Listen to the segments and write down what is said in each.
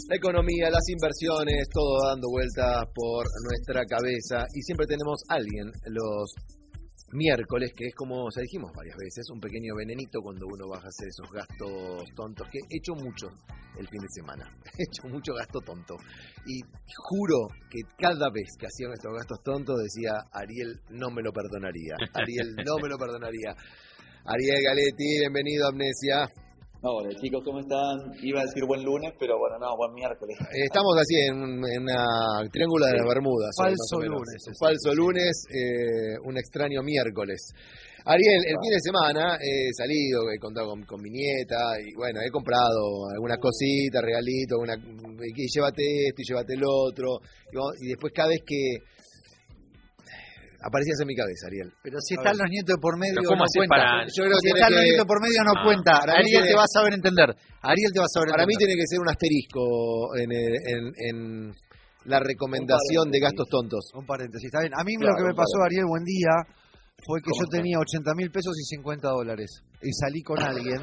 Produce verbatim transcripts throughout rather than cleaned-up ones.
La economía, las inversiones, todo dando vueltas por nuestra cabeza. Y siempre tenemos a alguien los miércoles, que es como ya dijimos varias veces, un pequeño venenito cuando uno va a hacer esos gastos tontos, que he hecho mucho el fin de semana. He hecho mucho gasto tonto. Y juro que cada vez que hacía estos gastos tontos decía, Ariel no me lo perdonaría. Ariel no me lo perdonaría. Ariel Galetti, bienvenido a Amnesia. Hola chicos, ¿cómo están? Iba a decir buen lunes, pero bueno, no, buen miércoles. Estamos así en, en una triángulo de las Bermudas. Falso lunes. Un falso lunes, eh, un extraño miércoles. Ariel, el fin de semana he salido, he contado con, con mi nieta y bueno, he comprado algunas cositas, regalitos, una, y llévate esto y llévate el otro. Y, y después cada vez que... aparecías en mi cabeza, Ariel. Pero si están los nietos por medio, ¿cómo no cuenta. para... Yo creo si que están que... los nietos por medio, no ah, cuenta. Ariel tiene... te va a saber entender. Ariel te va a saber Para entender. mí tiene que ser un asterisco en, en, en la recomendación de gastos tontos. Un paréntesis, está bien. A mí claro, lo que me pasó, Ariel, buen día, fue que yo está? tenía ochenta mil pesos y cincuenta dólares. Y salí con alguien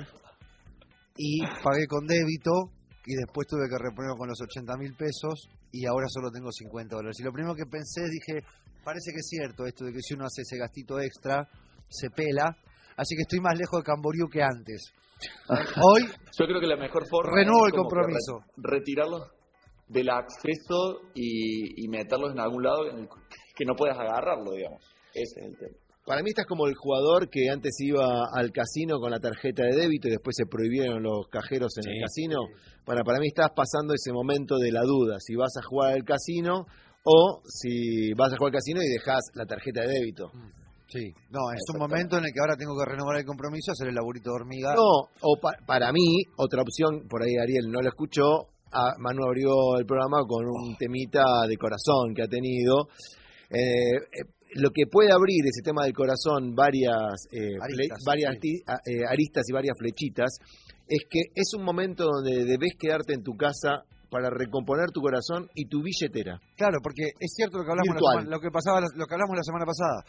y pagué con débito y después tuve que reponer con los ochenta mil pesos y ahora solo tengo cincuenta dólares. Y lo primero que pensé, dije... parece que es cierto esto de que si uno hace ese gastito extra, se pela. Así que estoy más lejos de Camboriú que antes. Hoy, yo creo que la mejor forma renuevo es el compromiso. Re retirarlos del acceso y, y meterlos en algún lado en el que no puedas agarrarlo, digamos. Ese es el tema. Para mí estás como el jugador que antes iba al casino con la tarjeta de débito y después se prohibieron los cajeros en sí, el casino. Sí. Para, para mí estás pasando ese momento de la duda, si vas a jugar al casino... o si vas a jugar al casino y dejas la tarjeta de débito. Sí, no, es un momento en el que ahora tengo que renovar el compromiso, hacer el laburito de hormiga. No, o pa para mí, otra opción, por ahí Ariel no lo escuchó, a Manu abrió el programa con un temita de corazón que ha tenido. Eh, eh, lo que puede abrir ese tema del corazón, varias, eh, aristas, varias sí. eh, aristas y varias flechitas, es que es un momento donde debes quedarte en tu casa para recomponer tu corazón y tu billetera. Claro, porque es cierto lo que hablamos la semana, lo que pasaba, lo que hablamos la semana pasada.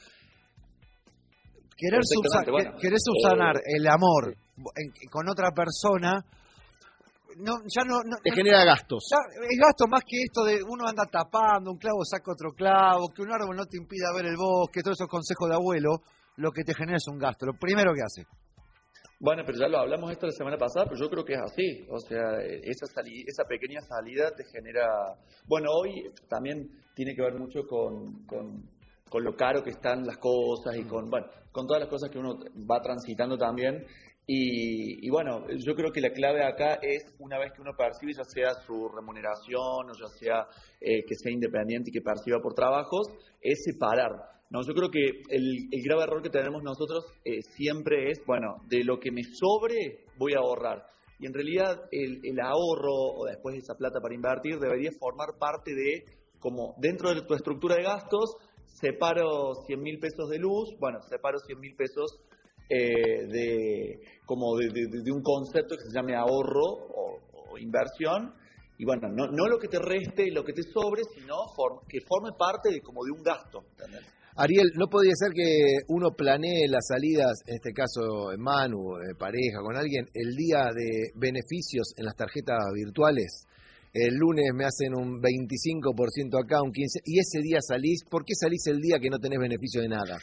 Querer, subsa bueno, querer subsanar eh, el amor en, con otra persona, no, ya no, no te genera gastos. Ya, es gasto más que esto de uno anda tapando, un clavo saca otro clavo, que un árbol no te impida ver el bosque, todos esos consejos de abuelo, lo que te genera es un gasto, lo primero que hace. Bueno, pero ya lo hablamos esto la semana pasada, pero yo creo que es así. O sea, esa, sali esa pequeña salida te genera... Bueno, hoy también tiene que ver mucho con, con, con lo caro que están las cosas y con, bueno, con todas las cosas que uno va transitando también. Y, y bueno, yo creo que la clave acá es una vez que uno percibe, ya sea su remuneración o ya sea eh, que sea independiente y que perciba por trabajos, es separar. No, yo creo que el, el grave error que tenemos nosotros eh, siempre es, bueno, de lo que me sobre voy a ahorrar. Y en realidad el, el ahorro o después esa plata para invertir debería formar parte de, como dentro de tu estructura de gastos, separo cien mil pesos de luz, bueno, separo cien mil pesos eh, de, como de, de, de un concepto que se llame ahorro o, o inversión. Y bueno, no, no lo que te reste, lo que te sobre, sino form, que forme parte de como de un gasto, ¿entendés? Ariel, ¿no podría ser que uno planee las salidas, en este caso en Manu, de pareja, con alguien, el día de beneficios en las tarjetas virtuales? El lunes me hacen un veinticinco por ciento acá, un quince por ciento, y ese día salís. ¿Por qué salís el día que no tenés beneficio de nada?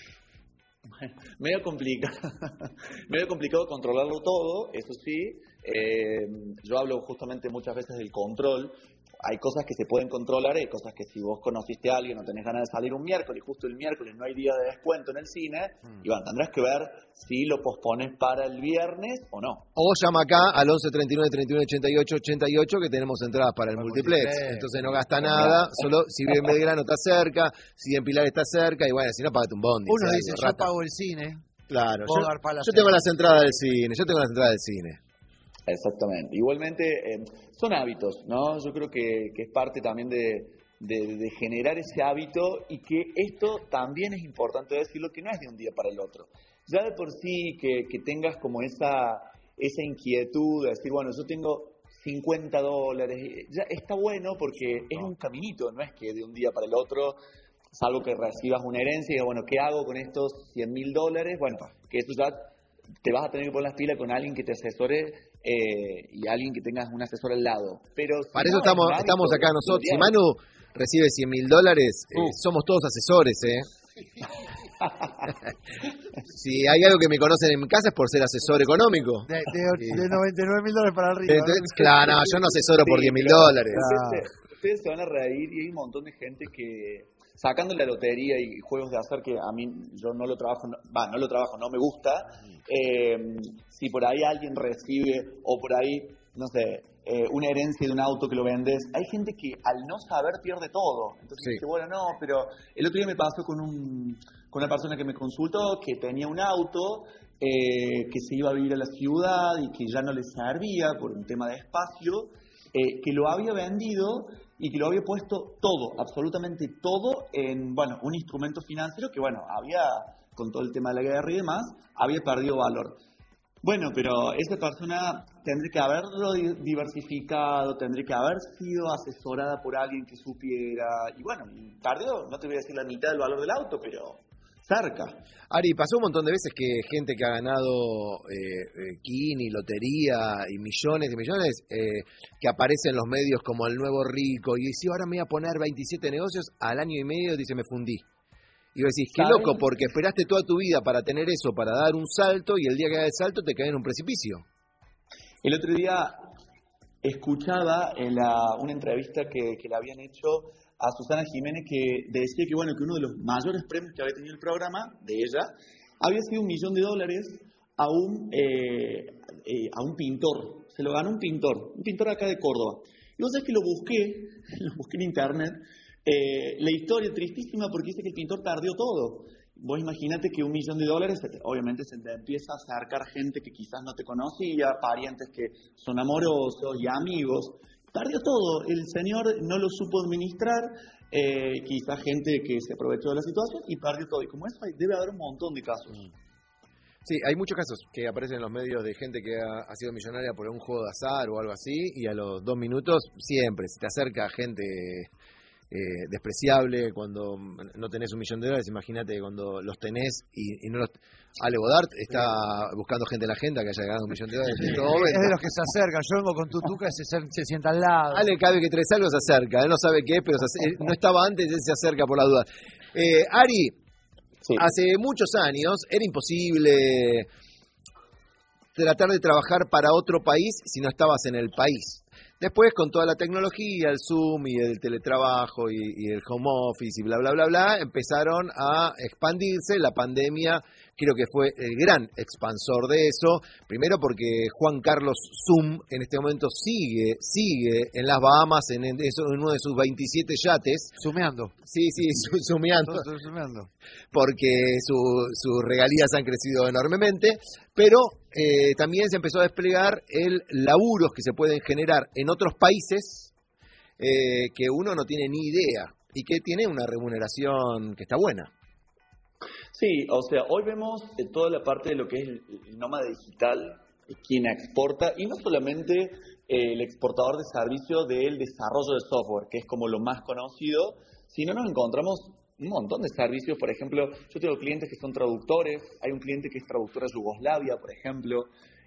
Medio complicado, medio complicado controlarlo todo, eso sí. Eh, yo hablo justamente muchas veces del control. Hay cosas que se pueden controlar, hay cosas que si vos conociste a alguien o tenés ganas de salir un miércoles, justo el miércoles no hay día de descuento en el cine, mm. Iván, tendrás que ver si lo pospones para el viernes o no. O llama acá al once treinta y nueve treinta y uno ochenta y ocho ochenta y ocho que tenemos entradas para el para multiplex. multiplex. Entonces no gasta nada, solo si bien Belgrano está cerca, si en Pilar está cerca, y bueno, si no, pagate un bondi. Uno dice, yo pago el cine. Claro, yo, yo tengo las entradas del cine, yo tengo las entradas del cine. Exactamente. Igualmente, eh, son hábitos, ¿no? Yo creo que, que es parte también de, de, de generar ese hábito y que esto también es importante decirlo, que no es de un día para el otro. Ya de por sí que, que tengas como esa, esa inquietud de decir, bueno, yo tengo cincuenta dólares, ya está bueno porque es un caminito, no es que de un día para el otro, salvo que recibas una herencia y digas, bueno, ¿qué hago con estos cien mil dólares? Bueno, que eso ya te vas a tener que poner las pilas con alguien que te asesore eh, y alguien que tengas un asesor al lado. Pero si Para no, eso estamos, es un estamos hábito acá nosotros. Si diario. Manu recibe cien mil dólares, eh, Uh. somos todos asesores, ¿eh? Si hay algo que me conocen en mi casa es por ser asesor económico. De, de, de noventa y nueve mil dólares para arriba. Entonces, ¿no? claro, no, yo no asesoro por Sí, diez mil pero dólares. Ustedes, se- ustedes se van a reír y hay un montón de gente que, sacando la lotería y juegos de azar, que a mí yo no lo trabajo, va, no, no lo trabajo, no me gusta, eh, si por ahí alguien recibe o por ahí, no sé, eh, una herencia de un auto que lo vendes, hay gente que al no saber pierde todo. Entonces Sí. dice, bueno, no, pero el otro día me pasó con, un, con una persona que me consultó que tenía un auto eh, que se iba a vivir a la ciudad y que ya no le servía por un tema de espacio, eh, que lo había vendido y que lo había puesto todo, absolutamente todo, en, bueno, un instrumento financiero que, bueno, había, con todo el tema de la guerra y demás, había perdido valor. Bueno, pero esa persona tendría que haberlo di- diversificado, tendría que haber sido asesorada por alguien que supiera, y bueno, y perdió, no te voy a decir la mitad del valor del auto, pero cerca. Ari, pasó un montón de veces que gente que ha ganado eh, eh, Kini, lotería y millones y millones, eh, que aparece en los medios como el nuevo rico, y dice, ahora me voy a poner veintisiete negocios, al año y medio dice, me fundí. Y vos decís, qué ¿Sabes? loco, porque esperaste toda tu vida para tener eso, para dar un salto, y el día que da el salto te caes en un precipicio. El otro día escuchaba en la, una entrevista que, que le habían hecho a Susana Jiménez, que decía que bueno que uno de los mayores premios que había tenido el programa de ella había sido un millón de dólares a un eh, eh, a un pintor. Se lo ganó un pintor, un pintor acá de Córdoba. Y vos sabés que lo busqué, lo busqué en internet. Eh, la historia tristísima porque dice que el pintor perdió todo. Vos imaginate que un millón de dólares, obviamente se te empieza a acercar gente que quizás no te conocía, parientes que son amorosos y amigos. Perdió todo. El señor no lo supo administrar, eh, quizás gente que se aprovechó de la situación y perdió todo. Y como eso hay- debe haber un montón de casos. Sí, hay muchos casos que aparecen en los medios de gente que ha, ha sido millonaria por un juego de azar o algo así, y a los dos minutos siempre se te acerca gente eh, despreciable cuando no tenés un millón de dólares. Imagínate cuando los tenés y, y no los... Ale Godard está buscando gente en la agenda que haya ganado un millón de dólares en todo Es momento. de los que se acercan. Yo vengo con tu tuca y se, se, se sienta al lado. Ale, cada vez que traes algo se acerca, él no sabe qué es, pero se ace- él no estaba antes, él se acerca por la duda. Eh, Ari, Sí. hace muchos años era imposible tratar de trabajar para otro país si no estabas en el país. Después, con toda la tecnología, el Zoom y el teletrabajo y, y el home office y bla, bla, bla, bla, empezaron a expandirse. La pandemia creo que fue el gran expansor de eso. Primero porque Juan Carlos Zoom en este momento sigue, sigue en las Bahamas en, en eso- en uno de sus veintisiete yates. Sumeando. Sí, sí, su- sumeando, Todo estoy sumeando. porque su- sus regalías han crecido enormemente, pero eh, también se empezó a desplegar el laburos que se pueden generar en otros países eh, que uno no tiene ni idea y que tiene una remuneración que está buena. Sí, o sea, hoy vemos eh, toda la parte de lo que es el, el nómada digital, eh, quien exporta, y no solamente eh, el exportador de servicios del desarrollo de software, que es como lo más conocido, sino nos encontramos un montón de servicios. Por ejemplo, yo tengo clientes que son traductores, hay un cliente que es traductora Yugoslavia, por ejemplo,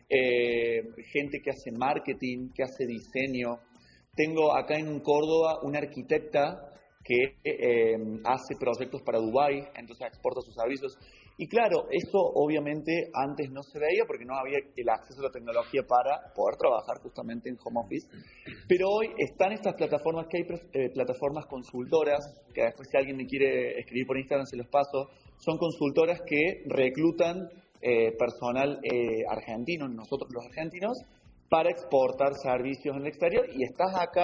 eh, gente que hace marketing, que hace diseño. Tengo acá en Córdoba una arquitecta que eh, hace proyectos para Dubái, entonces exporta sus servicios. Y claro, eso obviamente antes no se veía porque no había el acceso a la tecnología para poder trabajar justamente en home office. Pero hoy están estas plataformas que hay, eh, plataformas consultoras, que después si alguien me quiere escribir por Instagram se los paso, son consultoras que reclutan eh, personal eh, argentino, nosotros los argentinos, para exportar servicios en el exterior, y estás acá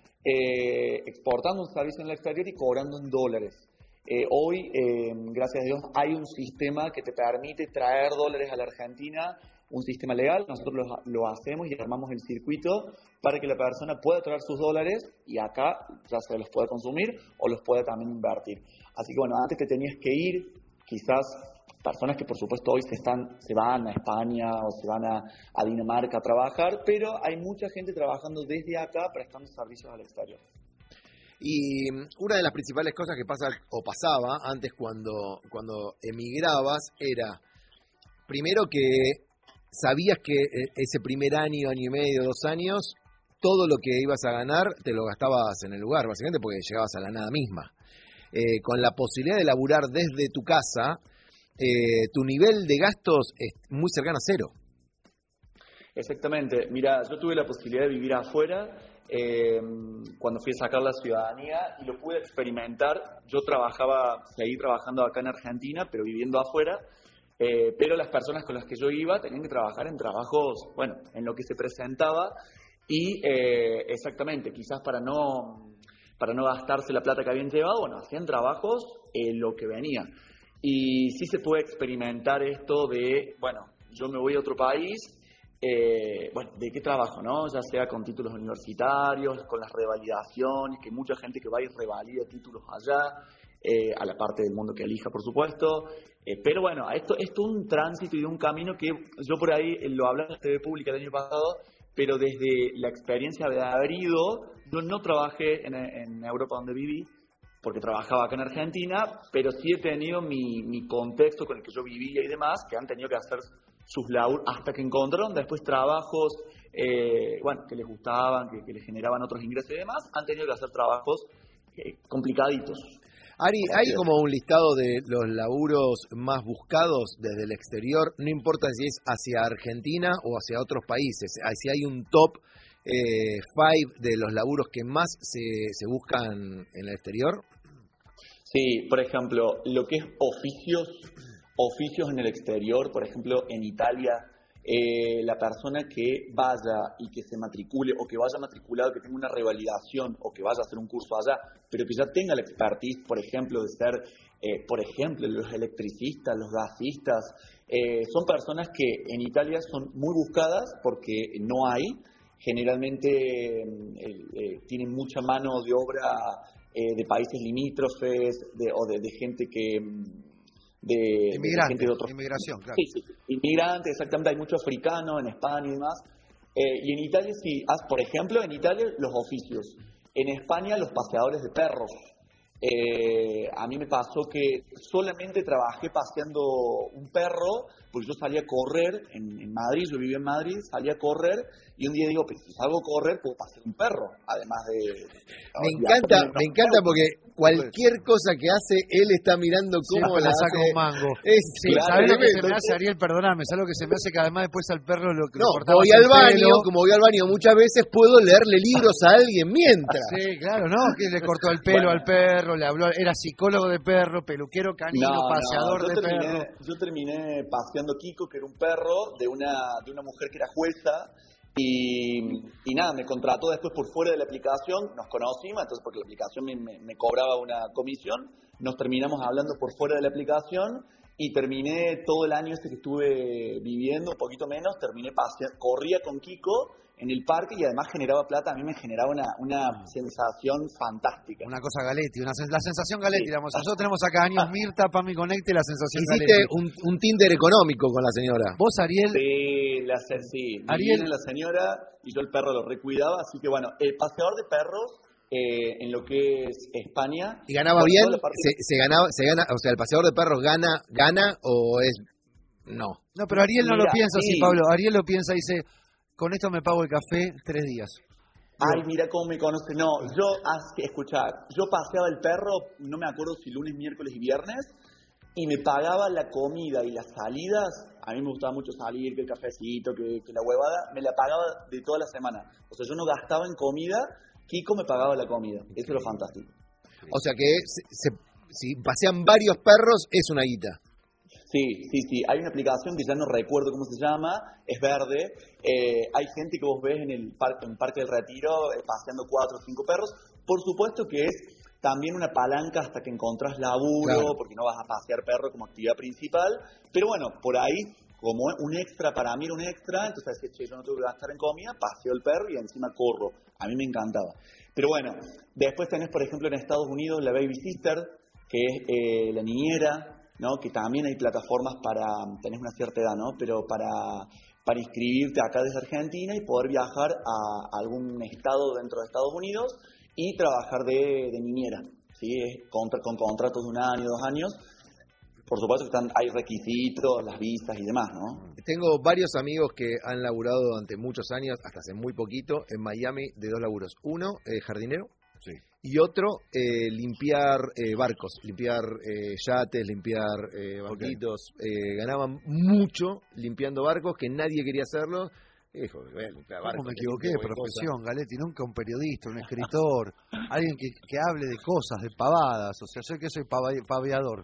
eh, exportando un servicio en el exterior y cobrando en dólares. Eh, hoy, eh, gracias a Dios, hay un sistema que te permite traer dólares a la Argentina, un sistema legal. Nosotros lo, lo hacemos y armamos el circuito para que la persona pueda traer sus dólares y acá ya se los pueda consumir o los pueda también invertir. Así que bueno, antes te tenías que ir, quizás personas que por supuesto hoy se están se van a España o se van a, a Dinamarca a trabajar, pero hay mucha gente trabajando desde acá prestando servicios al exterior. Y una de las principales cosas que pasa o pasaba antes cuando, cuando emigrabas era, primero que sabías que ese primer año, año y medio, dos años, todo lo que ibas a ganar te lo gastabas en el lugar, básicamente porque llegabas a la nada misma. Eh, con la posibilidad de laburar desde tu casa, eh, tu nivel de gastos es muy cercano a cero. Exactamente. Mira, yo tuve la posibilidad de vivir afuera eh, cuando fui a sacar la ciudadanía y lo pude experimentar. Yo trabajaba, seguí trabajando acá en Argentina, pero viviendo afuera. Eh, pero las personas con las que yo iba tenían que trabajar en trabajos, bueno, en lo que se presentaba y eh, exactamente, quizás para no, para no gastarse la plata que habían llevado, bueno, hacían trabajos en lo que venía. Y sí se puede experimentar esto de, bueno, yo me voy a otro país, eh, bueno, ¿de qué trabajo, no? Ya sea con títulos universitarios, con las revalidaciones, que mucha gente que va y revalida títulos allá, eh, a la parte del mundo que elija, por supuesto. Eh, pero bueno, esto es un tránsito y un camino que yo por ahí eh, lo hablaba en la T V pública el año pasado, pero desde la experiencia de haber ido, yo no trabajé en, en Europa donde viví, porque trabajaba acá en Argentina, pero sí he tenido mi, mi contexto con el que yo vivía y demás, que han tenido que hacer sus laburos hasta que encontraron después trabajos, eh, bueno, que les gustaban, que, que les generaban otros ingresos y demás, han tenido que hacer trabajos eh, complicaditos. Ari, hay como un listado de los laburos más buscados desde el exterior, no importa si es hacia Argentina o hacia otros países, si hay un top eh, five de los laburos que más se, se buscan en el exterior. Sí, por ejemplo, lo que es oficios, oficios en el exterior, por ejemplo, en Italia, eh, la persona que vaya y que se matricule o que vaya matriculado, que tenga una revalidación o que vaya a hacer un curso allá, pero que ya tenga la expertise, por ejemplo, de ser, eh, por ejemplo, los electricistas, los gasistas, eh, son personas que en Italia son muy buscadas porque no hay, generalmente eh, eh, tienen mucha mano de obra eh, de países limítrofes de, o de, de gente que... De, Inmigrante, de gente de otros... inmigración, claro. Sí, sí, inmigrantes, exactamente, hay mucho africano en España y demás. Eh, y en Italia sí, por ejemplo, en Italia los oficios. En España los paseadores de perros. Eh, a mí me pasó que solamente trabajé paseando un perro, porque yo salía a correr en, en Madrid, yo vivía en Madrid, salía a correr y un día digo, pues si salgo a correr puedo pasear un perro, además de... Me encanta, me encanta porque cualquier cosa que hace, él está mirando cómo sí, la saca hace. un mango. Es, sí, claro, ¿sabes lo que se me entonces... hace, Ariel? Perdóname, ¿sabes lo que se me hace? Que además después al perro lo que No, lo cortaba voy el al baño, pelo. como voy al baño muchas veces, puedo leerle libros a alguien mientras. Sí, claro, ¿no? Que le cortó el pelo bueno. al perro, le habló, era psicólogo de perro, peluquero canino, no, paseador no, de terminé, perro. Yo terminé paseando Kiko, que era un perro de una, de una mujer que era jueza, y, y nada, me contrató después por fuera de la aplicación, nos conocimos, entonces porque la aplicación me, me, me cobraba una comisión, nos terminamos hablando por fuera de la aplicación, y terminé todo el año este que estuve viviendo, un poquito menos, terminé paseando, corría con Kiko en el parque y además generaba plata, a mí me generaba una, una sensación fantástica. Una cosa Galetti, una, la sensación Galetti, sí. digamos. Nosotros tenemos acá años Mirta, Pami Conecte, la sensación Hiciste Galetti. un, un Tinder económico con la señora. ¿Vos, Ariel? Sí, la, sí. Ariel. la señora y yo el perro lo recuidaba, así que bueno, el paseador de perros eh, en lo que es España... ¿Y ganaba bien? Parte... ¿Se, se, ganaba, ¿Se gana, o sea, el paseador de perros gana, gana o es...? No. No, pero Ariel no Mira, lo piensa sí. así, Pablo. Ariel lo piensa y dice... Con esto me pago el café tres días. Ay, mira cómo me conoce. No, yo, escuchar, yo paseaba el perro, no me acuerdo si lunes, miércoles y viernes, y me pagaba la comida y las salidas. A mí me gustaba mucho salir, que el cafecito, que, que la huevada, me la pagaba de toda la semana. O sea, yo no gastaba en comida, Kiko me pagaba la comida. Eso es lo fantástico. O sea que se, se, si pasean varios perros, es una guita. Sí, sí, sí. Hay una aplicación que ya no recuerdo cómo se llama, es verde. Eh, hay gente que vos ves en el parque, en el Parque del Retiro eh, paseando cuatro o cinco perros. Por supuesto que es también una palanca hasta que encontrás laburo, claro. Porque no vas a pasear perro como actividad principal. Pero bueno, por ahí, como un extra, para mí era un extra, entonces decía, che, yo no tengo que gastar en comida, paseo el perro y encima corro. A mí me encantaba. Pero bueno, después tenés, por ejemplo, en Estados Unidos la Baby Sister, que es eh, la niñera, ¿no? Que también hay plataformas para, tenés una cierta edad, ¿no? Pero para, para inscribirte acá desde Argentina y poder viajar a algún estado dentro de Estados Unidos y trabajar de, de niñera, ¿sí? Es con, con contratos de un año, dos años. por supuesto que están, hay requisitos, las visas y demás, ¿no? Tengo varios amigos que han laburado durante muchos años, hasta hace muy poquito, en Miami de dos laburos. Uno, eh, jardinero, Sí. y otro, eh, limpiar eh, barcos, limpiar eh, yates, limpiar eh, banquitos. Okay. Eh, ganaban mucho limpiando barcos, que nadie quería hacerlo. Dijo, voy a limpiar barcos. ¿Cómo me equivoqué de profesión, cosa. Galetti? Nunca un periodista, un escritor, alguien que, que hable de cosas, de pavadas. O sea, yo que soy pava, paveador.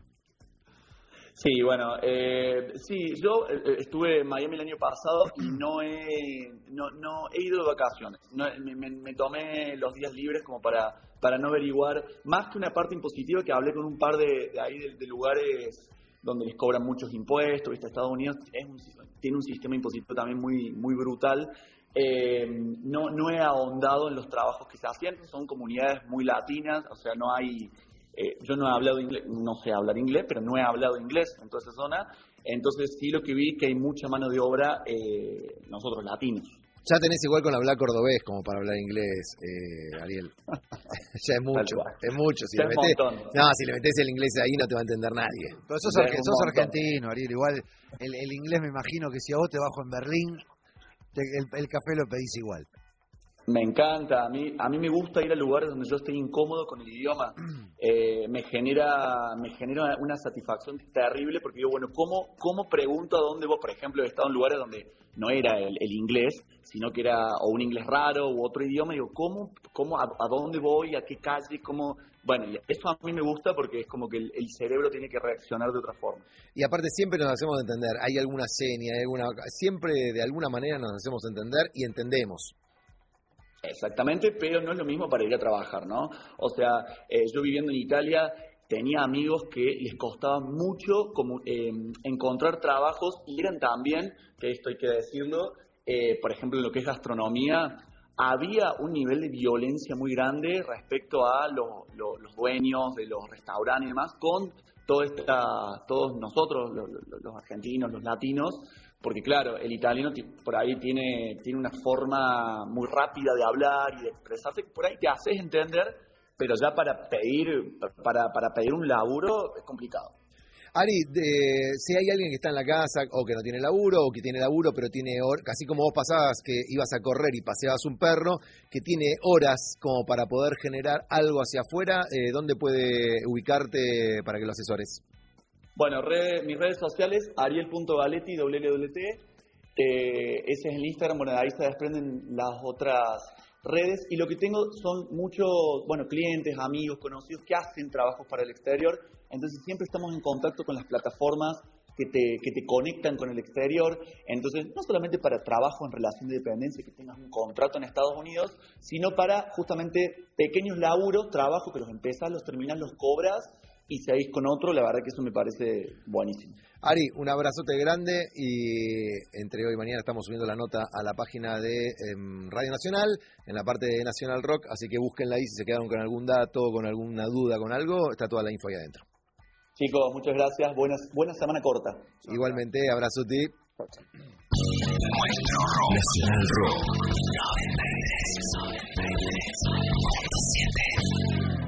Sí, bueno, eh, sí, yo estuve en Miami el año pasado y no he, no, no he ido de vacaciones. No, me, me, me tomé los días libres como para, para no averiguar, más que una parte impositiva, que hablé con un par de, de ahí de, de lugares donde les cobran muchos impuestos, ¿viste? Estados Unidos es un, tiene un sistema impositivo también muy, muy brutal. Eh, no, no he ahondado en los trabajos que se hacían, son comunidades muy latinas, o sea, no hay... Eh, yo no he hablado inglés, no sé hablar inglés, pero no he hablado inglés en toda esa zona. Entonces sí lo que vi que hay mucha mano de obra eh, nosotros latinos. Ya tenés igual con hablar cordobés como para hablar inglés, eh, Ariel. Ya es mucho, es mucho. Si le metés, no, si le metés el inglés ahí no te va a entender nadie. Pero sos, arge, sos argentino, Ariel. Igual el, el inglés me imagino que si a vos te bajo en Berlín, te, el, el café lo pedís igual. Me encanta, a mí a mí me gusta ir a lugares donde yo esté incómodo con el idioma. Eh, me genera me genera una satisfacción terrible porque digo, bueno, ¿cómo, cómo pregunto a dónde voy? Por ejemplo, he estado en lugares donde no era el, el inglés, sino que era o un inglés raro u otro idioma. Digo, ¿cómo, cómo a, a dónde voy? ¿A qué calle? ¿Cómo? Bueno, eso a mí me gusta porque es como que el, el cerebro tiene que reaccionar de otra forma. Y aparte siempre nos hacemos entender. Hay alguna seña, hay alguna, siempre de alguna manera nos hacemos entender y entendemos. Exactamente, pero no es lo mismo para ir a trabajar, ¿no? O sea, eh, yo viviendo en Italia tenía amigos que les costaba mucho como, eh, encontrar trabajos y eran también, que esto hay que decirlo, eh, por ejemplo, en lo que es gastronomía, había un nivel de violencia muy grande respecto a los, los, los dueños de los restaurantes y demás, con toda esta, todos nosotros, los, los argentinos, los latinos. Porque claro, el italiano por ahí tiene, tiene una forma muy rápida de hablar y de expresarse, que por ahí te haces entender, pero ya para pedir, para, para pedir un laburo es complicado. Ari, de, si hay alguien que está en la casa o que no tiene laburo o que tiene laburo pero tiene horas, así como vos pasabas que ibas a correr y paseabas un perro, que tiene horas como para poder generar algo hacia afuera, eh, ¿dónde puede ubicarte para que lo asesores? Bueno, red, mis redes sociales, ariel punto galetti, doble L doble T, eh, ese es el Instagram, bueno, de ahí se desprenden las otras redes, y lo que tengo son muchos, bueno, clientes, amigos, conocidos que hacen trabajos para el exterior, entonces siempre estamos en contacto con las plataformas que te, que te conectan con el exterior, entonces no solamente para trabajo en relación de dependencia, que tengas un contrato en Estados Unidos, sino para justamente pequeños laburos, trabajos que los empezás, los terminás, los cobras, y seguís con otro, la verdad que eso me parece buenísimo. Ari, un abrazote grande y entre hoy y mañana estamos subiendo la nota a la página de eh, Radio Nacional, en la parte de Nacional Rock, así que búsquenla ahí si se quedaron con algún dato, con alguna duda, con algo, está toda la info ahí adentro. Chicos, muchas gracias, buenas, buena semana corta. Igualmente, abrazote. Nacional Rock noventa y tres, noventa y tres punto siete.